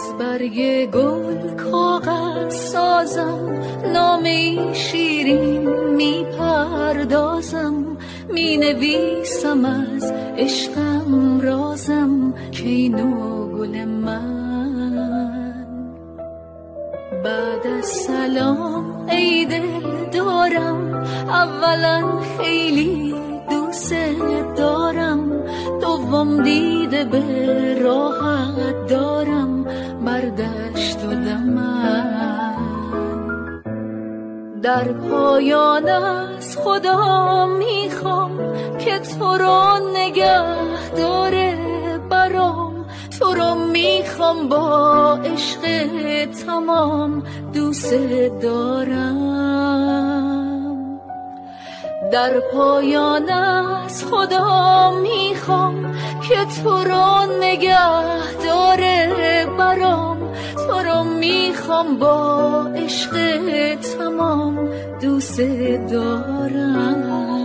از برگ گل کاغذ سازم، نامه شیرین می پردازم، می نویسم از عشقم رازم که اینو گل من. بعد از سلام ای دل دارم، اولا خیلی دوست دارم، دوم دیده به راحت دارم بر دشت و دمن. در پایان از خدا میخوام که تو رو نگه داره برام، تو رو میخوام با عشق تمام دوست دارم. در پایان از خدا میخوام که تو رو نگه داره برام، تو رو میخوام با عشق تمام دوست دارم.